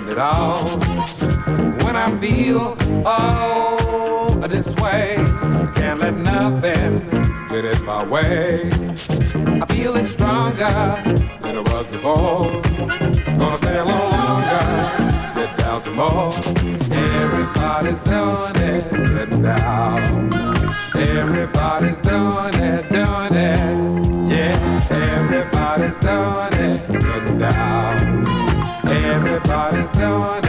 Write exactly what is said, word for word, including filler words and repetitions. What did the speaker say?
it all. When I feel, oh, this way, I can't let nothing get in my way. I'm feeling stronger than I was before. Gonna stay a little longer, get down some more. Everybody's doing it, getting down. Everybody's doing it, doing it. Yeah, everybody's doing it, getting down. Everybody's doing it.